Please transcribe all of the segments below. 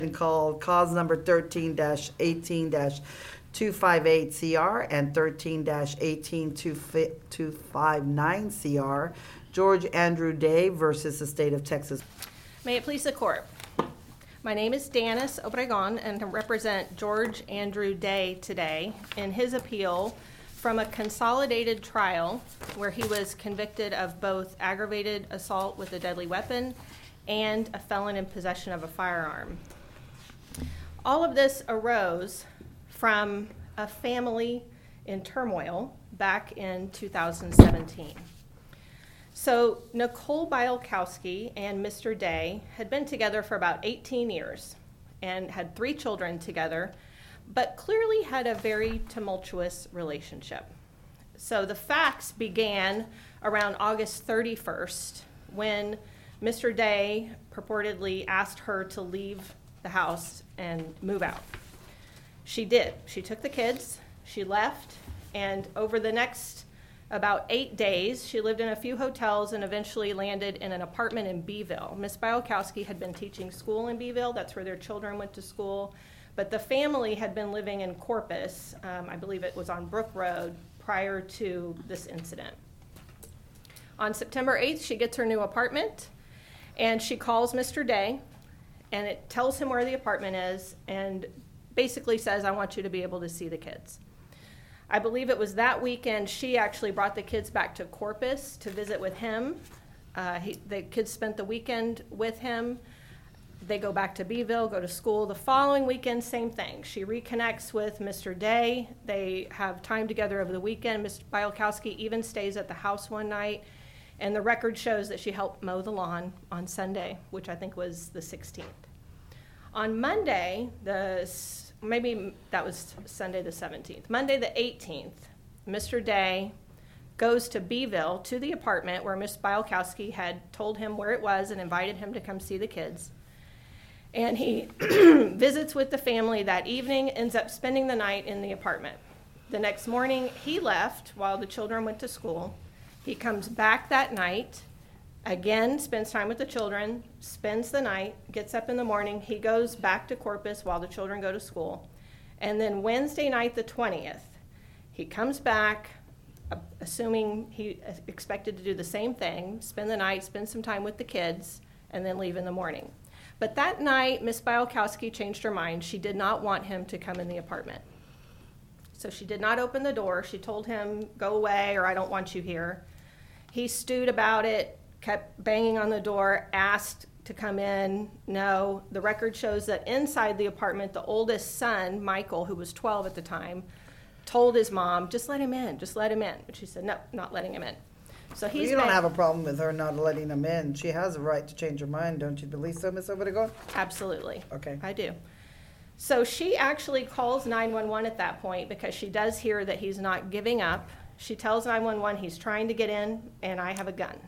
Called cause number 13-18-258 CR and 13-18-259 CR, George Andrew Day versus the State of Texas. May it please the court. My name is Danis Obregon, and I represent George Andrew Day today in his appeal from a consolidated trial where he was convicted of both aggravated assault with a deadly weapon and a felon in possession of a firearm. All of this arose from a family in turmoil back in 2017. So Nicole Bialkowski and Mr. Day had been together for about 18 years and had 3 children together, but clearly had a very tumultuous relationship. So the facts began around August 31st when Mr. Day purportedly asked her to leave the house and move out. She did. She took the kids, she left, and over the next about 8 days, she lived in a few hotels and eventually landed in an apartment in Beeville. Ms. Bialkowski had been teaching school in Beeville. That's where their children went to school. But the family had been living in Corpus, I believe it was on Brook Road, prior to this incident. On September 8th, she gets her new apartment, and she calls Mr. Day, and it tells him where the apartment is and basically says, I want you to be able to see the kids. I believe it was that weekend she actually brought the kids back to Corpus to visit with him. The kids spent the weekend with him. They go back to Beeville, go to school. The following weekend, same thing. She reconnects with Mr. Day. They have time together over the weekend. Ms. Bialkowski even stays at the house one night. And the record shows that she helped mow the lawn on Sunday, which I think was the 16th. On Monday, maybe that was Sunday the 17th. Monday the 18th, Mr. Day goes to Beeville to the apartment where Ms. Bialkowski had told him where it was and invited him to come see the kids. And he visits with the family that evening, ends up spending the night in the apartment. The next morning, he left while the children went to school. He comes back that night, again, spends time with the children, spends the night, gets up in the morning. He goes back to Corpus while the children go to school. And then Wednesday night, the 20th, he comes back, assuming he expected to do the same thing, spend the night, spend some time with the kids, and then leave in the morning. But that night, Ms. Bialkowski changed her mind. She did not want him to come in the apartment. So she did not open the door. She told him, go away, or I don't want you here. He stewed about it, kept banging on the door, asked to come in. No. The record shows that inside the apartment, the oldest son, Michael, who was 12 at the time, told his mom, just let him in, just let him in. But she said, no, not letting him in. So You don't have a problem with her not letting him in. She has a right to change her mind, don't you believe so, Ms. Obregon? Absolutely. Okay. I do. So she actually calls 911 at that point because she does hear that he's not giving up. She tells 911 he's trying to get in and I have a gun.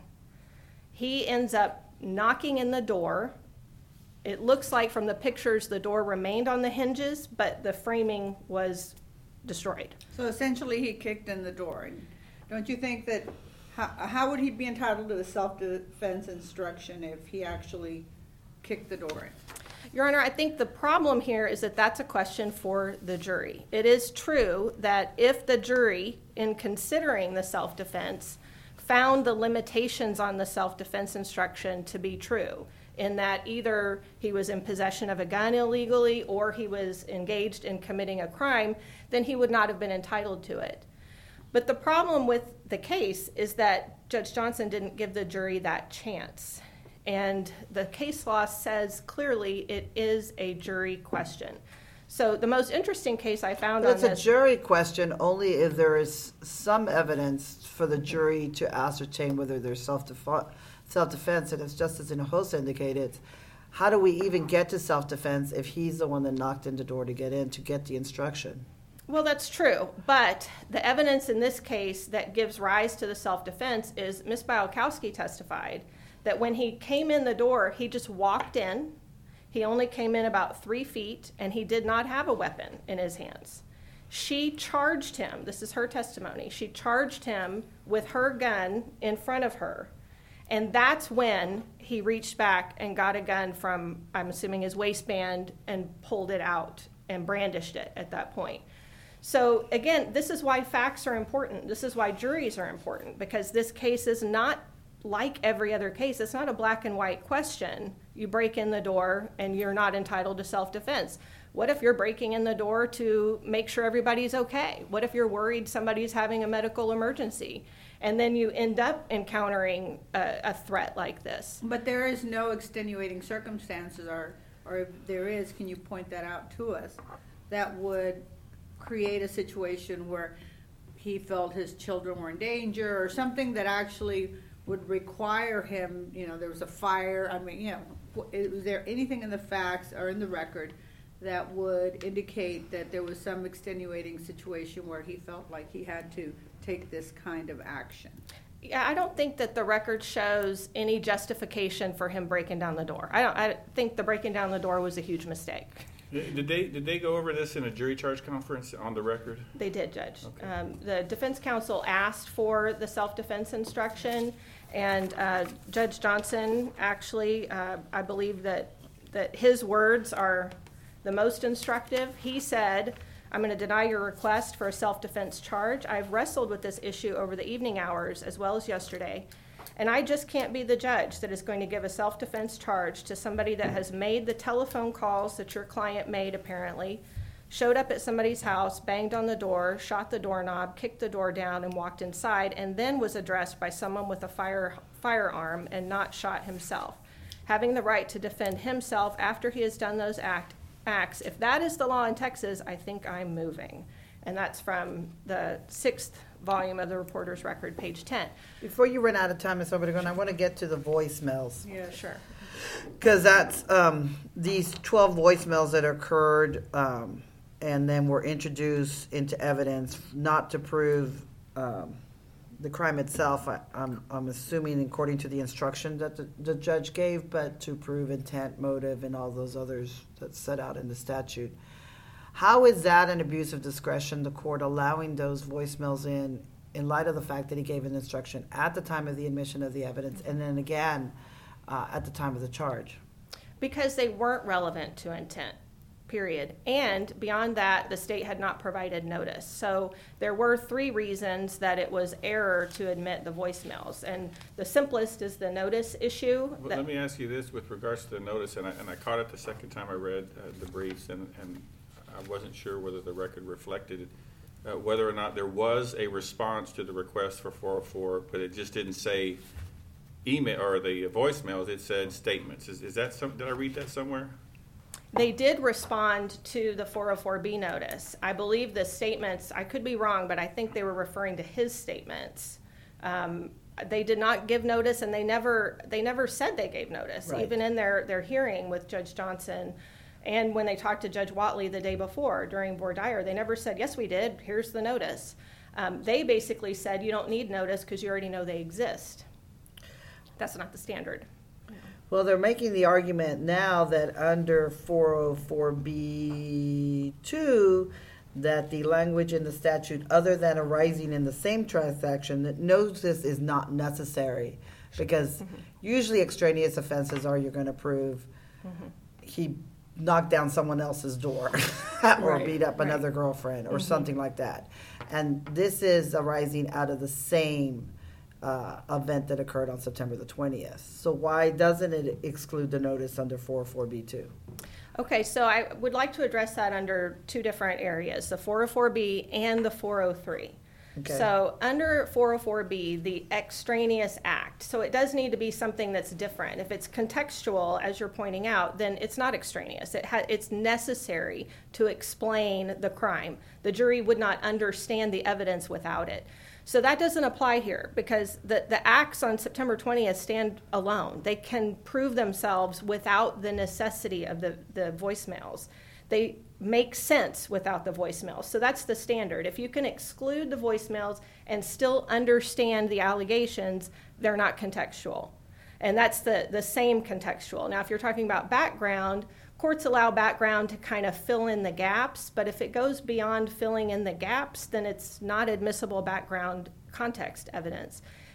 He ends up knocking in the door. It looks like from the pictures the door remained on the hinges, but the framing was destroyed. So essentially he kicked in the door. Don't you think that, how would he be entitled to the self-defense instruction if he actually kicked the door in? Your Honor, I think the problem here is that that's a question for the jury. It is true that if the jury, in considering the self-defense, found the limitations on the self-defense instruction to be true, in that either he was in possession of a gun illegally or he was engaged in committing a crime, then he would not have been entitled to it. But the problem with the case is that Judge Johnson didn't give the jury that chance. And the case law says clearly it is a jury question. So the most interesting case I found on this... It's a jury question only if there is some evidence for the jury to ascertain whether there's self-defense. And as Justice Hinojosa indicated, how do we even get to self-defense if he's the one that knocked in the door to get in, to get the instruction? Well, that's true. But the evidence in this case that gives rise to the self-defense is Ms. Bialkowski testified that when he came in the door, he just walked in. He only came in about 3 feet, and he did not have a weapon in his hands. She charged him, this is her testimony, she charged him with her gun in front of her And that's when he reached back and got a gun from, I'm assuming, his waistband and pulled it out and brandished it at that point. So again, this is why facts are important. This is why juries are important, because this case is not like every other case. It's not a black and white question. You break in the door and you're not entitled to self-defense. What if you're breaking in the door to make sure everybody's okay? What if you're worried somebody's having a medical emergency? And then you end up encountering a threat like this. But there is no extenuating circumstances, or if there is, can you point that out to us, that would create a situation where he felt his children were in danger, or something that actually would require him, there was a fire, was there anything in the facts or in the record that would indicate that there was some extenuating situation where he felt like he had to take this kind of action? Yeah, I don't think that the record shows any justification for him breaking down the door. I think the breaking down the door was a huge mistake. Did they go over this in a jury charge conference on the record? They did, Judge. Okay. The defense counsel asked for the self-defense instruction, and Judge Johnson actually, I believe that his words are the most instructive. He said, "I'm going to deny your request for a self-defense charge. I've wrestled with this issue over the evening hours as well as yesterday, and I just can't be the judge that is going to give a self-defense charge to somebody that has made the telephone calls that your client made, apparently, showed up at somebody's house, banged on the door, shot the doorknob, kicked the door down, and walked inside, and then was addressed by someone with a firearm and not shot himself. Having the right to defend himself after he has done those acts. If that is the law in Texas, I think I'm moving." And that's from the 6th volume of the Reporter's Record, page 10. Before you run out of time, Ms. Obregon, I want to get to the voicemails. Yeah, Sure. Because that's these 12 voicemails that occurred and then were introduced into evidence, not to prove the crime itself, I'm assuming according to the instruction that the judge gave, but to prove intent, motive, and all those others that's set out in the statute. How is that an abuse of discretion, the court allowing those voicemails in light of the fact that he gave an instruction at the time of the admission of the evidence, and then again at the time of the charge? Because they weren't relevant to intent, period. And beyond that, the state had not provided notice. So there were 3 reasons that it was error to admit the voicemails. And the simplest is the notice issue. Well, let me ask you this with regards to the notice, and I caught it the second time I read the briefs, and I wasn't sure whether the record reflected whether or not there was a response to the request for 404, but it just didn't say email or the voicemails, it said statements. Is that something, did I read that somewhere? They did respond to the 404B notice. I believe the statements, I could be wrong, but I think they were referring to his statements. They did not give notice, and they never said they gave notice. Right. Even in their hearing with Judge Johnson, and when they talked to Judge Watley the day before during voir dire, they never said, yes, we did, here's the notice. They basically said, you don't need notice because you already know they exist. That's not the standard. Well, they're making the argument now that under 404B2, that the language in the statute, other than arising in the same transaction, that notice is not necessary. Because usually extraneous offenses are you're going to prove he knocked down someone else's door or Right, beat up another girlfriend or something like that. And this is arising out of the same event that occurred on September the 20th. So why doesn't it exclude the notice under 404B2? Okay, so I would like to address that under 2 different areas, the 404B and the 403. Okay. So under 404B, the extraneous act, so it does need to be something that's different. If it's contextual, as you're pointing out, then it's not extraneous. It's necessary to explain the crime. The jury would not understand the evidence without it. So that doesn't apply here because the acts on September 20th stand alone. They can prove themselves without the necessity of the voicemails. They make sense without the voicemails. So that's the standard. If you can exclude the voicemails and still understand the allegations, they're not contextual. And that's the same contextual. Now, if you're talking about background, courts allow background to kind of fill in the gaps, but if it goes beyond filling in the gaps, then it's not admissible background context evidence.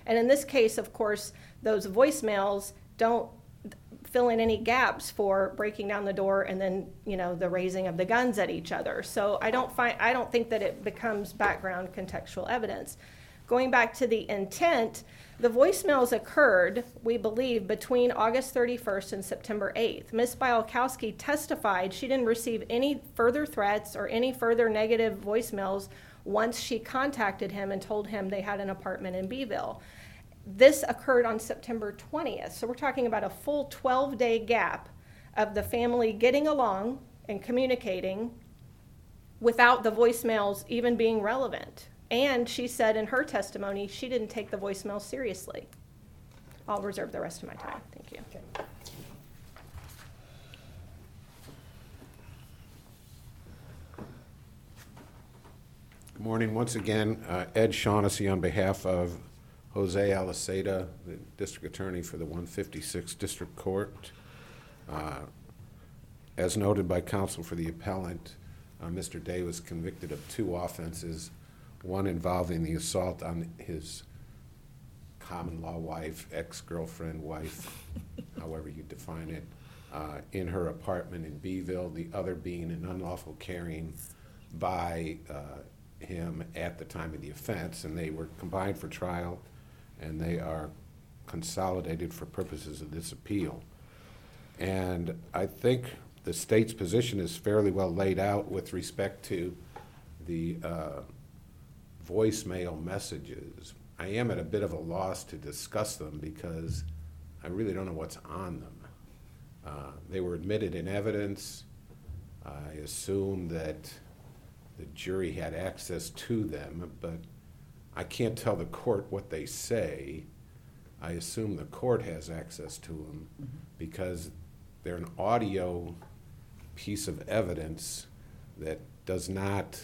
And in this case, of course, those voicemails don't fill in any gaps for breaking down the door and then, the raising of the guns at each other. So I don't think that it becomes background contextual evidence. Going back to the intent, the voicemails occurred, we believe, between August 31st and September 8th. Ms. Bialkowski testified she didn't receive any further threats or any further negative voicemails once she contacted him and told him they had an apartment in Beeville. This occurred on September 20th, so we're talking about a full 12-day gap of the family getting along and communicating without the voicemails even being relevant. And she said in her testimony she didn't take the voicemail seriously. I'll reserve the rest of my time. Thank you. Okay. Good morning. Once again, Ed Shaughnessy on behalf of Jose Aliceta, the District Attorney for the 156th District Court. As noted by counsel for the appellant, Mr. Day was convicted of 2 offenses, one involving the assault on his common law wife, ex-girlfriend, wife, however you define it, in her apartment in Beeville, the other being an unlawful carrying by him at the time of the offense, and they were combined for trial, and they are consolidated for purposes of this appeal. And I think the state's position is fairly well laid out with respect to the voicemail messages. I am at a bit of a loss to discuss them because I really don't know what's on them. They were admitted in evidence. I assume that the jury had access to them, but I can't tell the court what they say. I assume the court has access to them because they're an audio piece of evidence that does not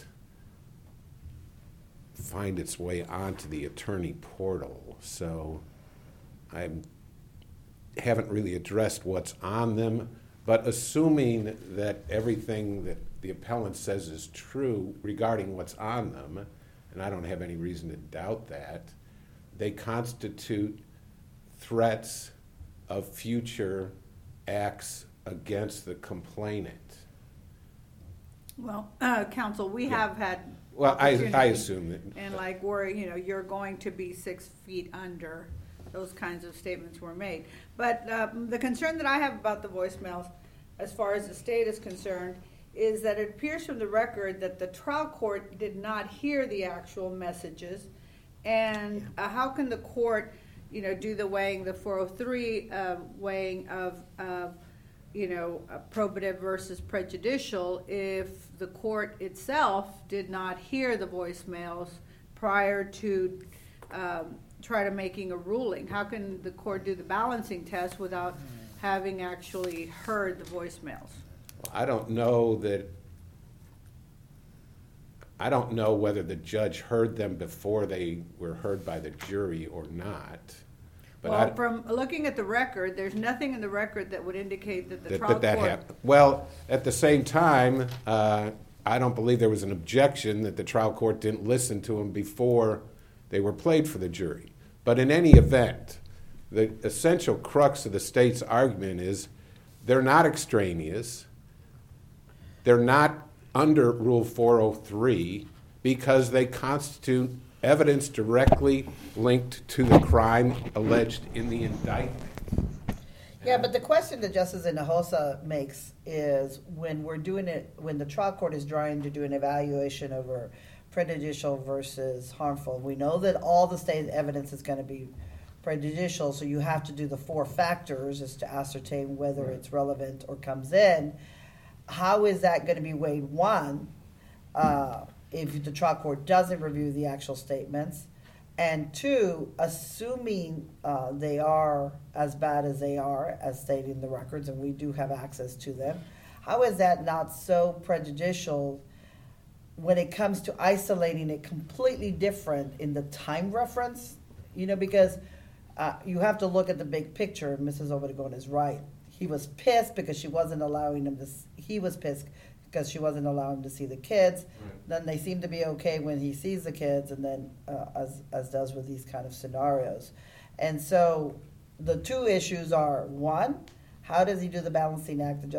find its way onto the attorney portal. So I haven't really addressed what's on them, but assuming that everything that the appellant says is true regarding what's on them, and I don't have any reason to doubt that, they constitute threats of future acts against the complainant. Well, counsel, we have had. Well, I assume that. And like where, you're going to be 6 feet under, those kinds of statements were made. But the concern that I have about the voicemails, as far as the state is concerned, is that it appears from the record that the trial court did not hear the actual messages. And how can the court, do the weighing, the 403 weighing of, probative versus prejudicial if the court itself did not hear the voicemails prior to try to making a ruling? How can the court do the balancing test without having actually heard the voicemails? I don't know whether the judge heard them before they were heard by the jury or not. But from looking at the record, there's nothing in the record that would indicate that the trial court... happened. Well, at the same time, I don't believe there was an objection that the trial court didn't listen to them before they were played for the jury. But in any event, the essential crux of the state's argument is they're not extraneous. They're not under Rule 403 because they constitute evidence directly linked to the crime alleged in the indictment. Yeah, but the question that Justice Hinojosa makes is when the trial court is trying to do an evaluation over prejudicial versus harmful, we know that all the state evidence is going to be prejudicial, so you have to do the 4 factors as to ascertain whether it's relevant or comes in. How is that going to be weighed? One, if the trial court doesn't review the actual statements, and 2, assuming they are as bad as they are, as stated in the records, and we do have access to them, how is that not so prejudicial when it comes to isolating it completely different in the time reference? Because you have to look at the big picture, and Mrs. Obregon is right. He was pissed because she wasn't allowing him to. He was pissed because she wasn't allowing him to see the kids. Right. Then they seem to be okay when he sees the kids, and then as does with these kind of scenarios. And so the two issues are, one, how does he do the balancing act that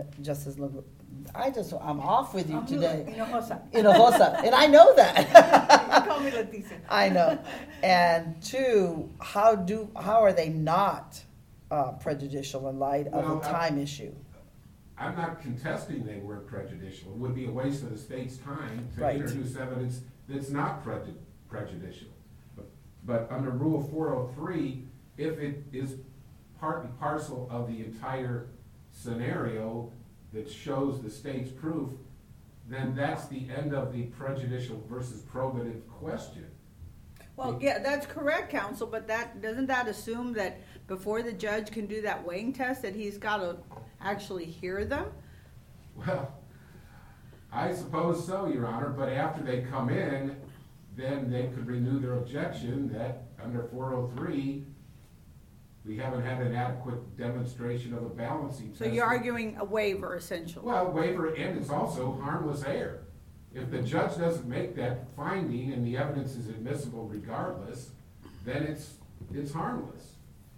I'm off with you today. Hinojosa. And I know that. You call me Leticia. I know. And two, how are they not prejudicial in light of Well, the time issue? I'm not contesting they were prejudicial. It would be a waste of the state's time to Right. introduce evidence that's not prejudicial. But under Rule 403, if it is part and parcel of the entire scenario that shows the state's proof, then that's the end of the prejudicial versus probative question. Well, yeah, that's correct, counsel, but doesn't that assume that before the judge can do that weighing test, that he's got to actually hear them? Well, I suppose so, Your Honor, but after they come in, then they could renew their objection that under 403, we haven't had an adequate demonstration of a balancing test. So you're arguing a waiver, essentially. Well, waiver, and it's also harmless error. If the judge doesn't make that finding and the evidence is admissible regardless, then it's harmless.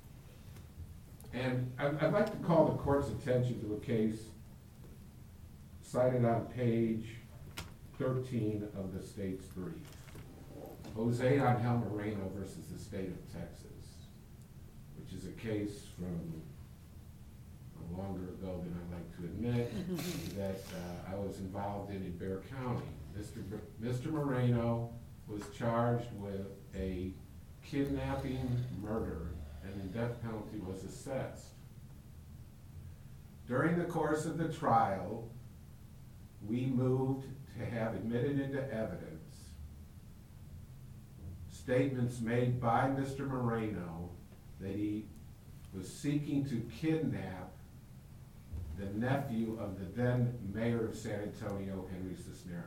And I'd like to call the court's attention to a case cited on page 13 of the state's brief. Jose Angel Moreno versus the state of Texas, which is a case from longer ago than I'd like to admit, that I was involved in Bexar County. Mr. Moreno was charged with a kidnapping, murder, and the death penalty was assessed. During the course of the trial, we moved to have admitted into evidence statements made by Mr. Moreno that he was seeking to kidnap the nephew of the then mayor of San Antonio, Henry Cisneros.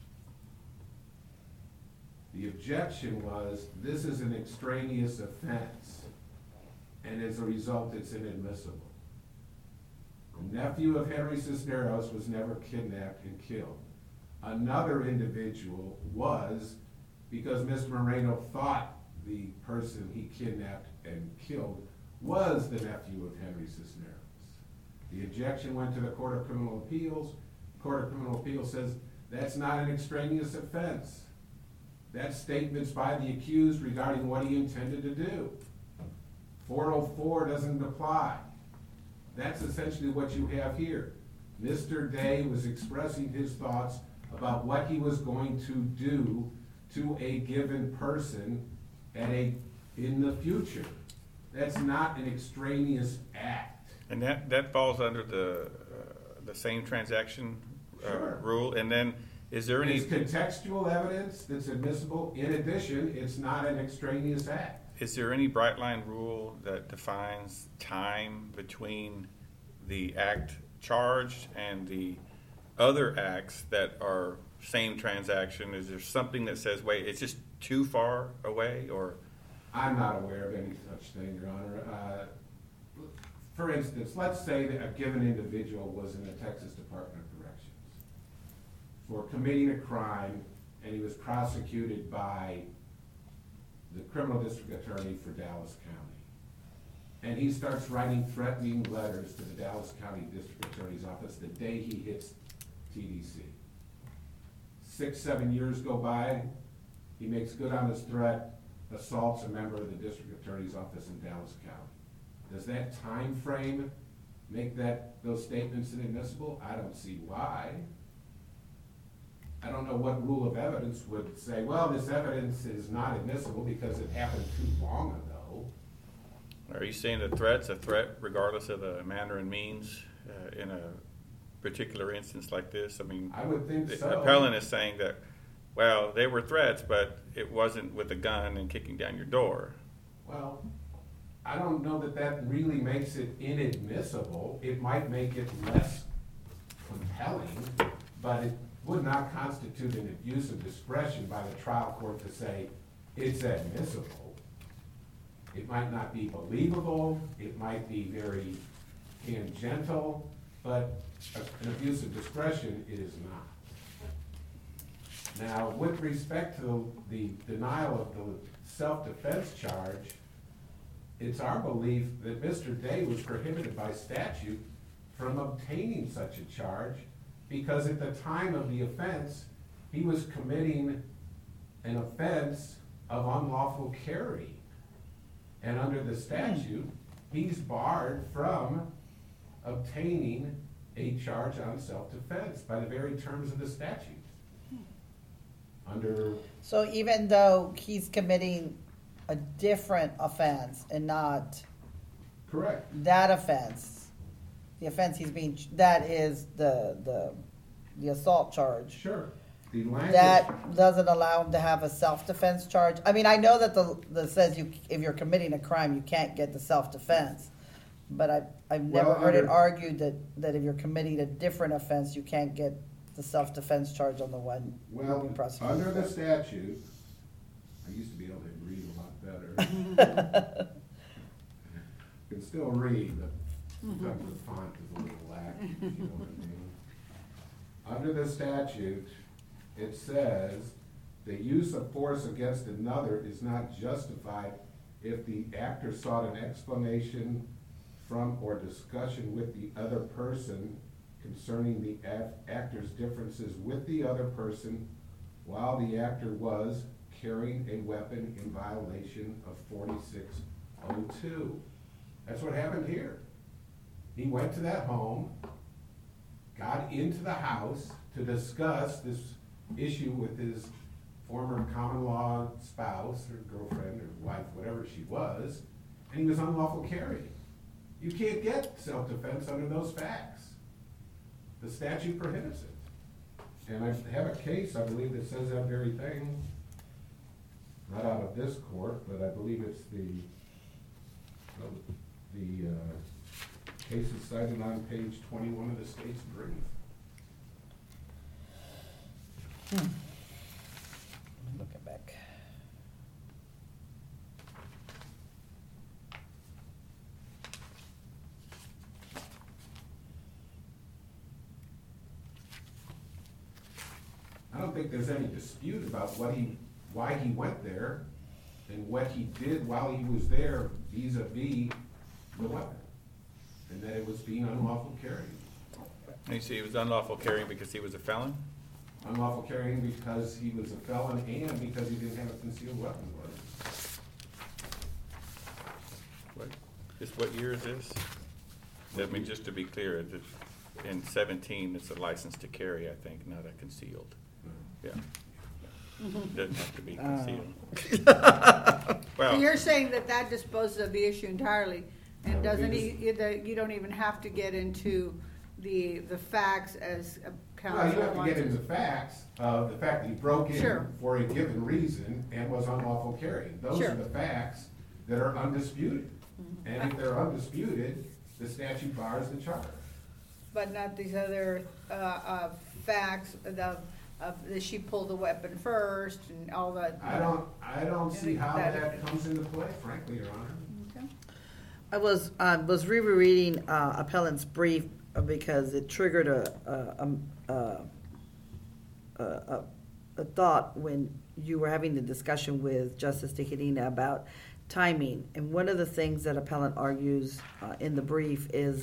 The objection was, this is an extraneous offense, and as a result, it's inadmissible. The nephew of Henry Cisneros was never kidnapped and killed. Another individual was, because Mr. Moreno thought the person he kidnapped and killed was the nephew of Henry Cisneros. The objection went to the Court of Criminal Appeals. The Court of Criminal Appeals says that's not an extraneous offense. That's statements by the accused regarding what he intended to do. 404 doesn't apply. That's essentially what you have here. Mr. Day was expressing his thoughts about what he was going to do to a given person in the future. That's not an extraneous act. And that falls under the same transaction Sure. rule. And then, is there any? It's contextual evidence that's admissible. In addition, it's not an extraneous act. Is there any bright line rule that defines time between the act charged and the other acts that are same transaction? Is there something that says, wait, it's just too far away, or? I'm not aware of any such thing, Your Honor. For instance, let's say that a given individual was in the Texas Department of Corrections for committing a crime, and he was prosecuted by the criminal district attorney for Dallas County. And he starts writing threatening letters to the Dallas County District Attorney's Office the day he hits TDC. 6-7 years go by, he makes good on his threat, assaults a member of the District Attorney's Office in Dallas County. Does that time frame make those statements inadmissible? I don't see why. I don't know what rule of evidence would say, well, this evidence is not admissible because it happened too long ago. Are you saying the threat's a threat regardless of the manner and means in a particular instance like this? I mean, I would think so. The appellant is saying that, well, they were threats, but it wasn't with a gun and kicking down your door. Well, I don't know that really makes it inadmissible. It might make it less compelling, but it would not constitute an abuse of discretion by the trial court to say it's admissible. It might not be believable, it might be very tangential, but an abuse of discretion, it is not. Now, with respect to the denial of the self-defense charge, it's our belief that Mr. Day was prohibited by statute from obtaining such a charge because at the time of the offense, he was committing an offense of unlawful carry. And under the statute, he's barred from obtaining a charge on self-defense by the very terms of the statute. Under, So even though he's committing a different offense and not correct, that offense, the offense that is the assault charge, sure. The language, that doesn't allow him to have a self-defense charge. I mean, I know that the says if you're committing a crime, you can't get the self-defense. But I've never heard it argued that if you're committing a different offense, you can't get the self-defense charge on the one well, being prosecuted. under the statute, I used to be able to read a lot better. Can still read, but sometimes the font is a little lacking, if you know what I mean. Under the statute, it says, the use of force against another is not justified if the actor sought an explanation from or discussion with the other person concerning the actor's differences with the other person while the actor was carrying a weapon in violation of 4602. That's what happened here. He went to that home, got into the house to discuss this issue with his former common law spouse or girlfriend or wife, whatever she was, and he was unlawful carrying. You can't get self-defense under those facts. The statute prohibits it. And I have a case, I believe, that says that very thing. Not out of this court, but I believe it's the case is cited on page 21 of the state's brief. Looking back. I don't think there's any dispute about why he went there and what he did while he was there vis-a-vis the weapon, and that it was being unlawful carrying. And you see, he was unlawful carrying because he was a felon? Unlawful carrying because he was a felon and because he didn't have a concealed weapon. What year is this? I mean, just to be clear, in 17, it's a license to carry, I think, not a concealed. Yeah. Doesn't have to be concealed. So Well, you're saying that disposes of the issue entirely, and No, doesn't it you don't even have to get into the facts as Well, counsel you have to wants get into to. the facts of the fact that he broke in Sure. for a given reason and was unlawful carrying. Those Sure. are the facts that are undisputed. And if they're undisputed, the statute bars the charge. But not these other facts of that she pulled the weapon first and all that. I don't see how that comes into play, frankly, Your Honor. Okay. I was rereading appellant's brief because it triggered a thought when you were having the discussion with Justice Tijerina about timing. And one of the things that appellant argues in the brief is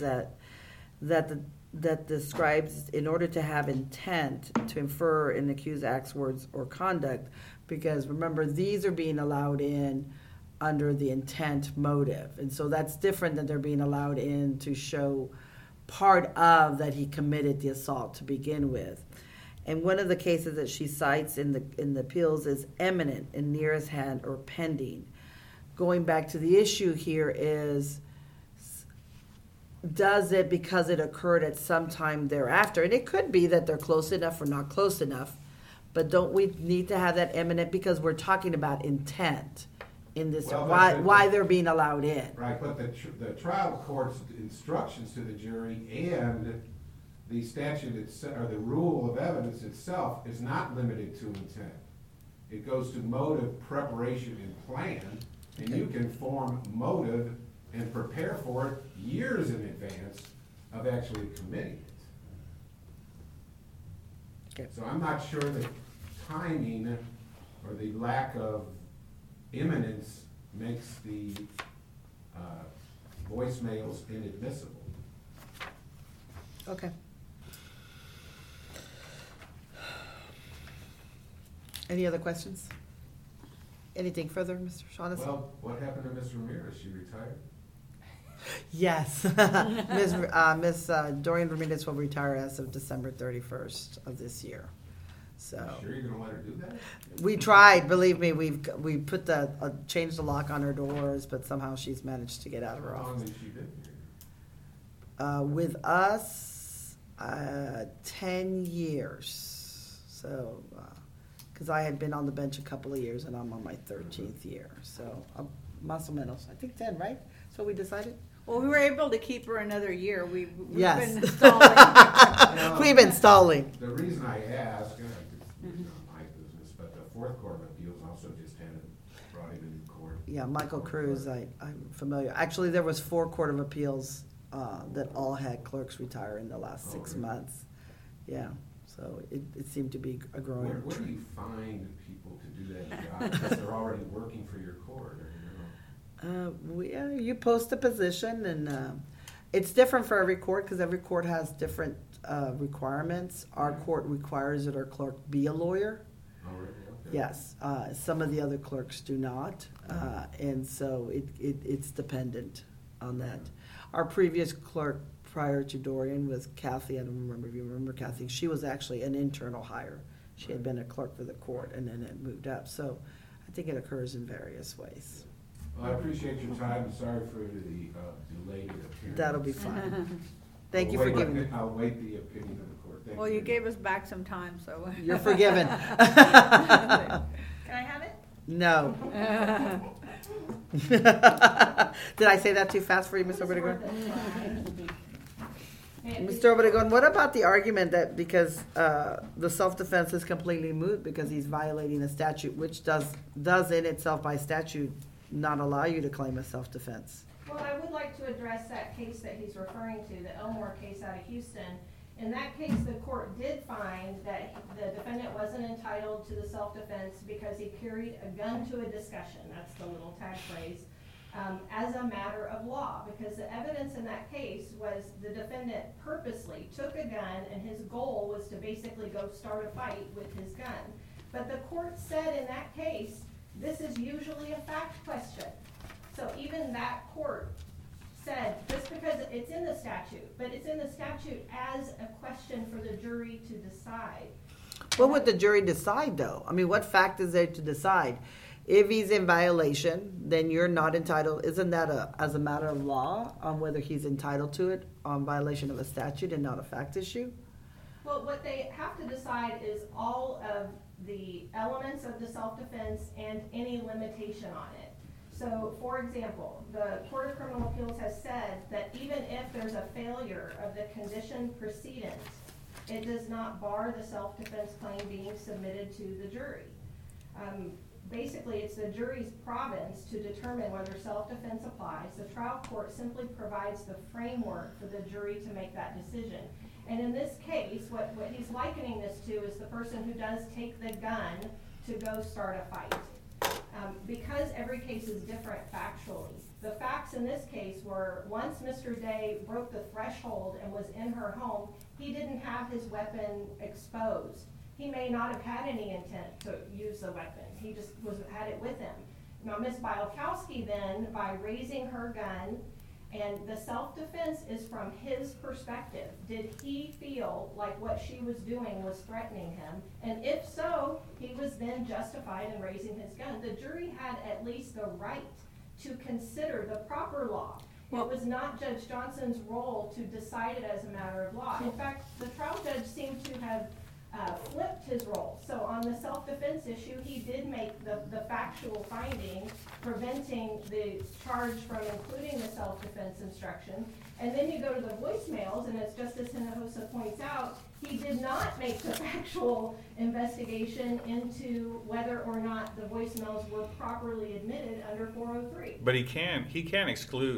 that describes in order to have intent to infer an accused act's words or conduct, because remember, these are being allowed in under the intent motive. And so that's different than they're being allowed in to show part of that he committed the assault to begin with. And one of the cases that she cites in the appeals is eminent and nearest hand or pending. Going back to the issue here is, does it because it occurred at some time thereafter? And it could be that they're close enough or not close enough, but don't we need to have that eminent because we're talking about intent in this, Well, why they're being allowed in? Right, but the trial court's instructions to the jury and the statute itself, or the rule of evidence itself, is not limited to intent. It goes to motive, preparation, and plan, and you can form motive and prepare for it years in advance of actually committing it. Okay. So I'm not sure the timing or the lack of imminence makes the voicemails inadmissible. Okay. Any other questions? Anything further, Mr. Shaughnessy? Well, what happened to Ms. Ramirez? She retired? Yes. Ms. Dorian Ramirez will retire as of December 31st of this year. So Sure you're gonna let her do that? we tried, believe me, we put changed the lock on her doors, but somehow she's managed to get out of her How long office. has she been here? With us, 10 years. So, because I had been on the bench a couple of years and I'm on my 13th year. So, más o menos, I think 10, right? So we decided? Well, we were able to keep her another year. We've Yes. been stalling. We've been stalling. The reason I ask, it's not my business, but the Fourth Court of Appeals also just brought him into court. Yeah, Michael Cruz, I'm familiar. Actually, there was 4 Court of Appeals that all had clerks retire in the last 6 really? months. Yeah, so it seemed to be a growing Where do you find people to do that job? Because they're already working for your court, or, you post a position, and it's different for every court because every court has different requirements. Our court requires that our clerk be a lawyer. Oh, really? Okay. Yes, some of the other clerks do not, and so it's dependent on that. Our previous clerk prior to Dorian was Kathy. I don't remember if you remember Kathy. She was actually an internal hire. She had been a clerk for the court and then it moved up. So I think it occurs in various ways. Well, I appreciate your time. Sorry for the delayed appearance. That'll be fine. Thank you for giving me. I'll wait the opinion of the court. Thank Well, you very gave much. us back some time, so. You're forgiven. Can I have it? No. Did I say that too fast for you, Mr. Obregon? Mr. Obregon, what about the argument that because the self-defense is completely moot because he's violating a statute, which does in itself by statute not allow you to claim a self-defense? Well, I would like to address that case that he's referring to, the Elmore case out of Houston. In that case, the court did find that the defendant wasn't entitled to the self-defense because he carried a gun to a discussion, that's the little tag phrase, as a matter of law. Because the evidence in that case was the defendant purposely took a gun and his goal was to basically go start a fight with his gun. But the court said in that case, this is usually a fact question. So even that court said, just because it's in the statute, but it's in the statute as a question for the jury to decide. What would the jury decide, though? I mean, what fact is there to decide? If he's in violation, then you're not entitled. Isn't that as a matter of law on whether he's entitled to it on violation of a statute and not a fact issue? Well, what they have to decide is all of the elements of the self-defense and any limitation on it. So, for example, the Court of Criminal Appeals has said that even if there's a failure of the condition precedent, it does not bar the self-defense claim being submitted to the jury. Basically, it's the jury's province to determine whether self-defense applies. The trial court simply provides the framework for the jury to make that decision. And in this case, what he's likening this to is the person who does take the gun to go start a fight. Because every case is different factually, the facts in this case were once Mr. Day broke the threshold and was in her home, he didn't have his weapon exposed. He may not have had any intent to use the weapon. He just had it with him. Now, Ms. Bielkowski then, by raising her gun, and the self-defense is from his perspective. Did he feel like what she was doing was threatening him? And if so, he was then justified in raising his gun. The jury had at least the right to consider the proper law. It was not Judge Johnson's role to decide it as a matter of law. In fact, the trial judge seemed to have flipped his role. So on the self-defense issue, he did make the factual finding preventing the charge from including the self-defense instruction. And then you go to the voicemails, and as Justice Hinojosa points out, he did not make the factual investigation into whether or not the voicemails were properly admitted under 403. But he can exclude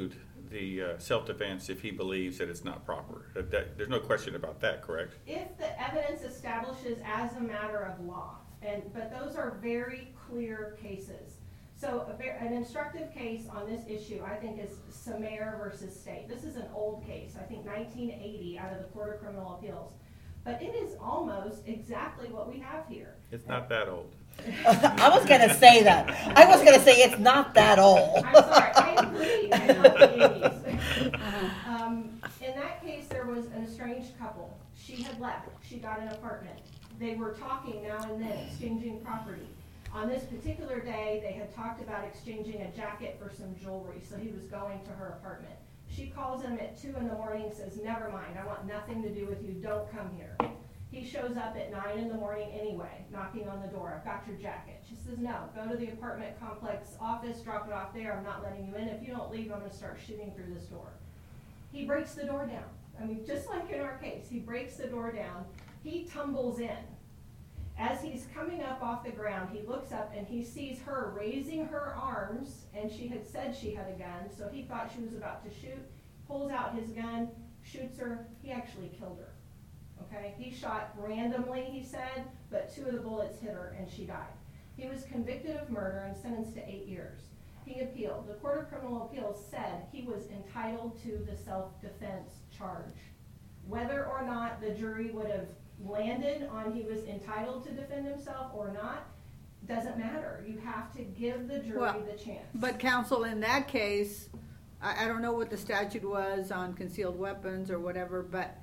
the self-defense if he believes that it's not proper. There's no question about that, correct? If the evidence establishes as a matter of law, but those are very clear cases. So an instructive case on this issue, I think, is Samare versus State. This is an old case, I think 1980, out of the Court of Criminal Appeals. But it is almost exactly what we have here. It's not that old. I was going to say that. I was going to say it's not that old. I'm sorry, I agree. I love the 80s. In that case, there was an estranged couple. She had left. She got an apartment. They were talking now and then, exchanging property. On this particular day, they had talked about exchanging a jacket for some jewelry, so he was going to her apartment. She calls him at 2 in the morning, says, "Never mind, I want nothing to do with you, don't come here." He shows up at 9 in the morning anyway, knocking on the door. "I've got your jacket." She says, "No, go to the apartment complex office, drop it off there, I'm not letting you in. If you don't leave, I'm gonna start shooting through this door." He breaks the door down. I mean, just like in our case, he breaks the door down, he tumbles in. As he's coming up off the ground, he looks up and he sees her raising her arms, and she had said she had a gun, so he thought she was about to shoot, pulls out his gun, shoots her. He actually killed her. Okay? He shot randomly, he said, but 2 of the bullets hit her and she died. He was convicted of murder and sentenced to 8 years. He appealed. The Court of Criminal Appeals said he was entitled to the self-defense charge. Whether or not the jury would have landed on he was entitled to defend himself or not, doesn't matter. You have to give the jury the chance. But counsel, in that case, I don't know what the statute was on concealed weapons or whatever, but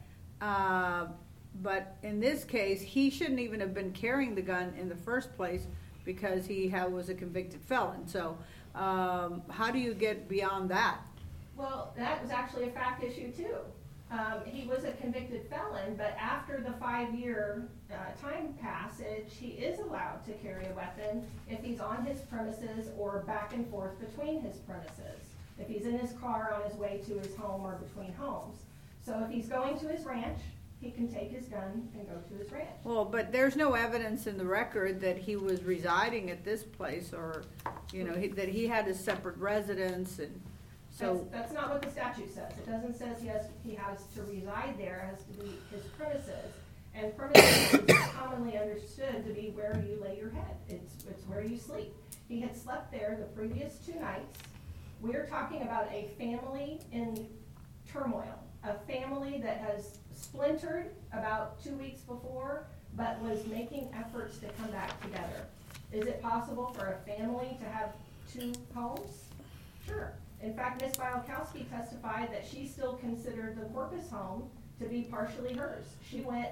in this case, he shouldn't even have been carrying the gun in the first place because he was a convicted felon. So how do you get beyond that? Well, that was actually a fact issue too. He was a convicted felon, but after the 5-year time passage, he is allowed to carry a weapon if he's on his premises or back and forth between his premises. If he's in his car on his way to his home or between homes. So if he's going to his ranch, he can take his gun and go to his ranch. Well, but there's no evidence in the record that he was residing at this place, or that he had a separate residence, and so that's not what the statute says. It doesn't say he has to reside there. It has to be his premises, and premises is commonly understood to be where you lay your head. It's where you sleep. He had slept there the previous 2 nights. We're talking about a family in turmoil, a family that has splintered about 2 weeks before, but was making efforts to come back together. Is it possible for a family to have 2 homes? Sure. In fact, Ms. Bialkowski testified that she still considered the Corpus home to be partially hers. She went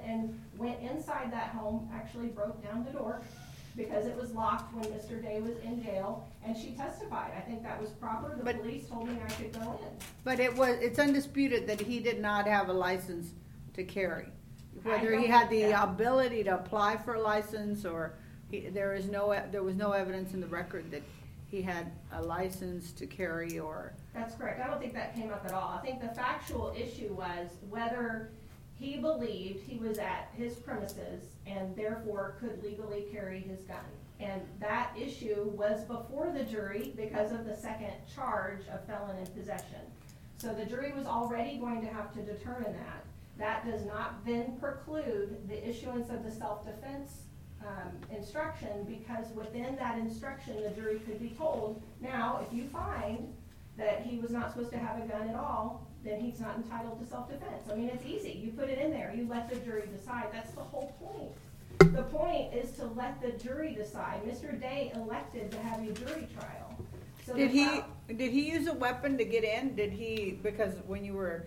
inside that home, actually broke down the door because it was locked when Mr. Day was in jail, and she testified. I think that was proper. The police told me I could go in. But it's undisputed that he did not have a license to carry. Whether he had the ability to apply for a license, or there was no evidence in the record that he had a license to carry, or... That's correct. I don't think that came up at all. I think the factual issue was whether he believed he was at his premises and therefore could legally carry his gun. And that issue was before the jury because of the second charge of felon in possession. So the jury was already going to have to determine that. That does not then preclude the issuance of the self-defense instruction, because within that instruction the jury could be told, now if you find that he was not supposed to have a gun at all, then he's not entitled to self-defense. I mean, it's easy. You put it in there. You let the jury decide. That's the whole point. The point is to let the jury decide. Mr. Day elected to have a jury trial. So did he use a weapon to get in? Because when you were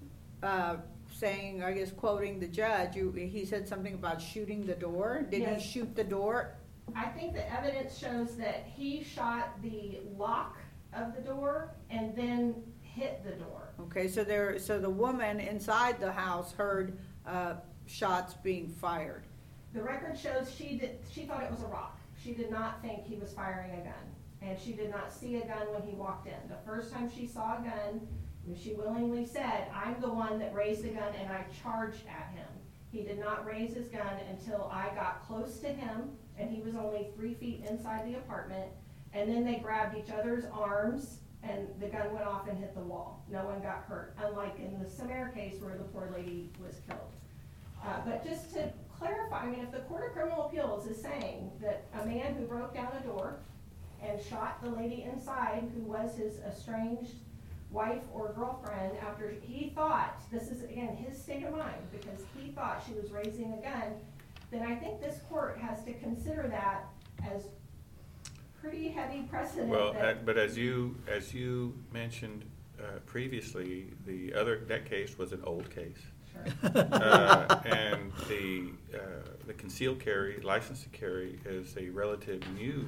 saying, I guess, quoting the judge, he said something about shooting the door. Did he shoot the door? I think the evidence shows that he shot the lock of the door and then hit the door. Okay, so the woman inside the house heard shots being fired. The record shows she thought it was a rock. She did not think he was firing a gun, and she did not see a gun when he walked in. The first time she saw a gun, she willingly said, "I'm the one that raised the gun and I charged at him." He did not raise his gun until I got close to him, and he was only 3 feet inside the apartment, and then they grabbed each other's arms, and the gun went off and hit the wall. No one got hurt, unlike in the Samare case where the poor lady was killed. But just to clarify, I mean, if the Court of Criminal Appeals is saying that a man who broke down a door and shot the lady inside, who was his estranged wife or girlfriend, after he thought, this is again his state of mind, because he thought she was raising a gun, then I think this court has to consider that as pretty heavy precedent. Well, but as you mentioned previously, that case was an old case. Sure. And the concealed carry, license to carry, is a relative new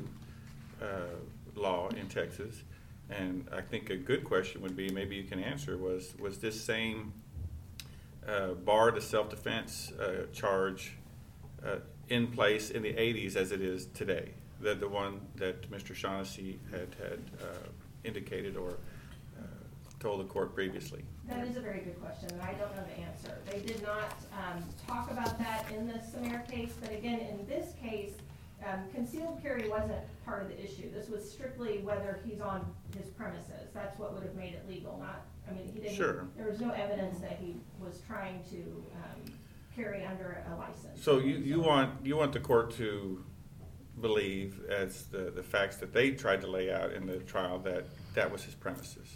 law in Texas. And I think a good question would be, maybe you can answer, was this same bar to self-defense charge in place in the 80s as it is today? The one that Mr. Shaughnessy had indicated or told the court previously? That is a very good question, and I don't know the answer. They did not talk about that in the Samare case, but again, in this case, concealed carry wasn't part of the issue. This was strictly whether he's on his premises. That's what would have made it legal, not, I mean, he didn't, Sure. There was no evidence that he was trying to carry under a license. So you want the court to believe, as the facts that they tried to lay out in the trial, that was his premises?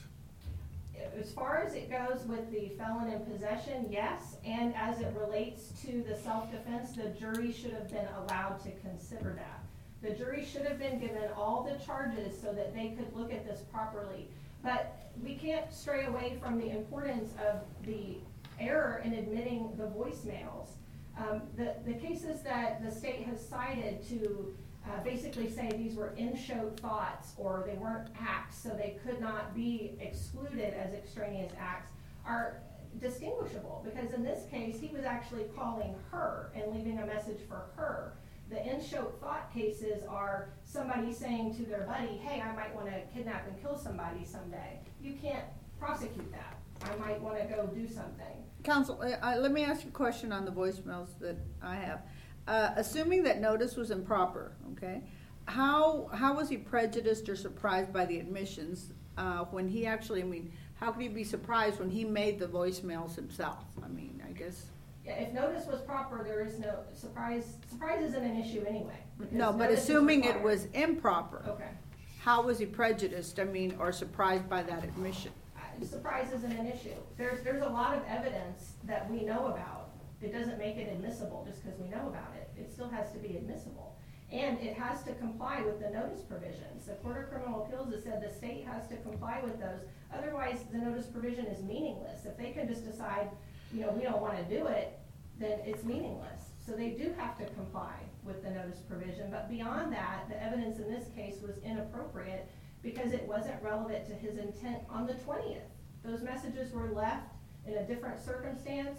As far as it goes with the felon in possession, yes, and as it relates to the self-defense, the jury should have been allowed to consider that. The jury should have been given all the charges so that they could look at this properly. But we can't stray away from the importance of the error in admitting the voicemails. The cases that the state has cited to basically say these were in-show thoughts or they weren't acts, so they could not be excluded as extraneous acts, are distinguishable, because in this case he was actually calling her and leaving a message for her. The in-show thought cases are somebody saying to their buddy, hey, I might want to kidnap and kill somebody someday. You can't prosecute that. I might want to go do something. Counsel, let me ask you a question on the voicemails that I have. Assuming that notice was improper, okay, how was he prejudiced or surprised by the admissions when he actually, I mean, how could he be surprised when he made the voicemails himself? I mean, I guess. Yeah, if notice was proper, there is no surprise. Surprise isn't an issue anyway. No, but assuming it was improper, okay. How was he prejudiced, I mean, or surprised by that admission? Surprise isn't an issue. There's a lot of evidence that we know about. It doesn't make it admissible just because we know about it. It still has to be admissible. And it has to comply with the notice provisions. The Court of Criminal Appeals has said the state has to comply with those. Otherwise, the notice provision is meaningless. If they can just decide, we don't want to do it, then it's meaningless. So they do have to comply with the notice provision. But beyond that, the evidence in this case was inappropriate because it wasn't relevant to his intent on the 20th. Those messages were left in a different circumstance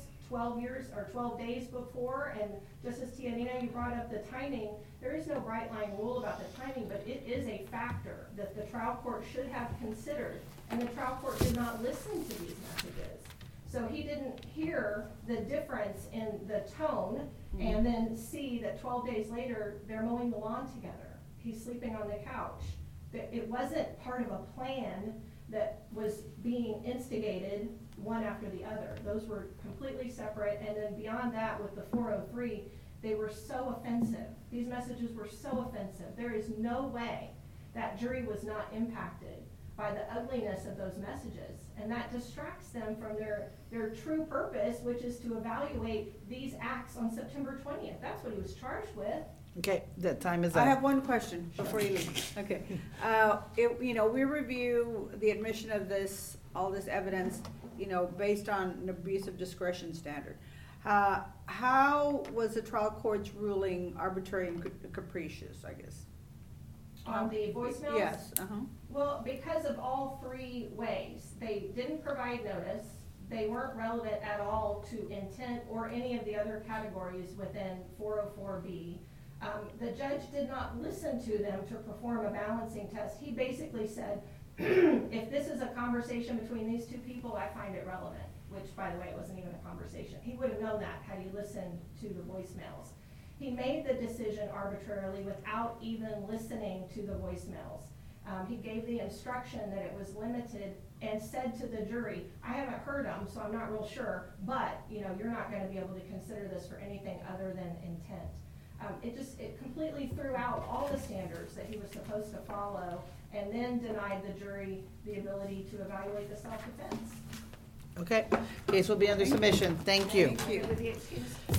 12 days before, and Justice Tianina, you brought up the timing. There is no bright line rule about the timing, but it is a factor that the trial court should have considered, and the trial court did not listen to these messages. So he didn't hear the difference in the tone and then see that 12 days later they're mowing the lawn together. He's sleeping on the couch. It wasn't part of a plan that was being instigated one after the other. Those were completely separate, and then beyond that with the 403, they were so offensive. These messages were so offensive. There is no way that jury was not impacted by the ugliness of those messages, and that distracts them from their true purpose, which is to evaluate these acts on September 20th. That's what he was charged with. Okay, that time is up. I have one question before you leave. Okay. We review the admission of all this evidence, based on an abuse of discretion standard. How was the trial court's ruling arbitrary and capricious, I guess? On the voicemails? Yes. Well, because of all three ways. They didn't provide notice. They weren't relevant at all to intent or any of the other categories within 404B. The judge did not listen to them to perform a balancing test. He basically said, if this is a conversation between these two people, I find it relevant, which, by the way, it wasn't even a conversation. He would have known that had he listened to the voicemails. He made the decision arbitrarily without even listening to the voicemails. He gave the instruction that it was limited and said to the jury, I haven't heard them, so I'm not real sure, but, you're not going to be able to consider this for anything other than intent. It completely threw out all the standards that he was supposed to follow, and then denied the jury the ability to evaluate the self-defense. Okay, case will be under submission. Thank you. Thank you. With the excuse.